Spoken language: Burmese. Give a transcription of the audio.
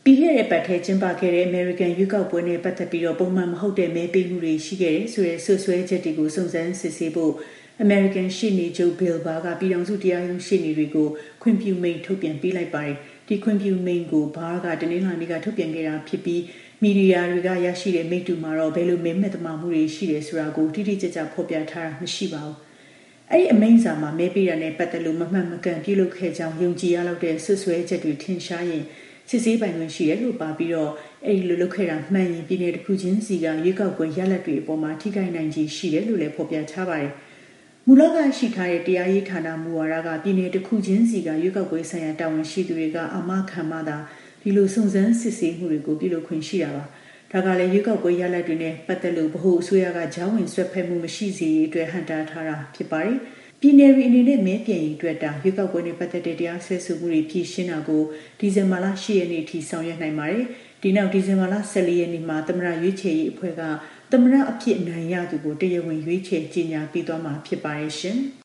ပြီးခဲ့တဲ့ပတ်ထဲကျင်းပခဲ့တဲ့ American ရွေးကောက်ပွဲနဲ့ပတ်သက်ပြီးပုံမှန်မဟုတ်တဲ့မဲပေးမှုတွေရှိခဲ့တယ်ဆိုတဲ့ဆွဆွဲချက်တွေကိုစုံစမ်းစစ်ဆေးဖို့ American ရှေ့နေချုပ် Bill Barr ကပြည်ထောင်စုတရားရုံးရှေ့နေတွေကိုခွင့်ပြုမိန့်ထုတ်ပြန်ပေးလိုက်ပါတယ်။ဒီခွင့်ပြုမိန့်ကို Barr ကတနင်္လာနေ့ကထုတ်ပြန်ခဲ့တာဖြစ်ပြီးမီဒီယာတွေကရရှိတဲ့မိတ္တူမှာတော့ဘယ်လိုမဲမဲ့သမာမှုတွေရှိတယ်ဆိုတာကိုတိတိကျကျဖော်ပြထားတာမရှိပါဘူး။အဲ့ဒီအမိန့်စာမှာမဲပေးတာနဲ့ပတ်သက်လို့မမှန်မကန်ပြုလုပ်ခဲ့ကြောင်းယုံကြည်ရလောက်တဲ့ဆွဆွဲချက်တွေထင်ရှားရင်စစ်ဆေးပိုင်ခွင့်ရှိတယ်လို့ပါပြီးတော့အဲ့ဒီလိုလုပ်ခဲ့တာမှန်ရင်ပြည်နယ်တစ်ခုချင်းစီကရွေးကောက်ပွဲရလဒ်တွေအပေါ်မှာထိခိုက်နိုင်ခြေရှိတယ်လို့လည်းဖော်ပြထားပါတယ်။မူလကရှိထားတဲ့တရားရေးဌာနမူဝါဒကပြည်နယ်တစ်ခုချင်းစီကရွေးကောက်ပွဲဆိုင်ရာတာဝန်ရှိသူတွေကအာမခံမှသာဒီလိုစုံစမ်းစစ်ဆေးမှုတွေကိုပြုလုပ်ခွင့်ရှိတာပါ။ဒါကလည်းရွေးကောက်ပွဲရလဒ်တွေနဲ့ပတ်သက်လို့ဗဟိုအစိုးရကကြားဝင်ဆွဲဖက်မှုမရှိစေရေးအတွက်ဟန်တာထားတာဖြစ်ပါတယ်။ပြည်နယ်အနေနဲ့မဲပြန်ရေးအတွက်ရွေးကောက်ပွဲနဲ့ပတ်သက်တဲ့တရားစွဲဆိုမှုတွေဖြည့်ရှင်းတာကိုဒီဇင်ဘာလ10ရက်နေ့ထိဆောင်ရွက်နိုင်ပါတယ်။ဒီနောက်ဒီဇင်ဘာလ14ရက်နေ့မှာသမ္မတရွေးချယ်ရေးအဖွဲ့ကသမ္မတအဖြစ်အနိုင်ရသူကိုတရားဝင်ရွေးချယ်ကြေညာပေးသွားမှာဖြစ်ပါတယ်ရှင်။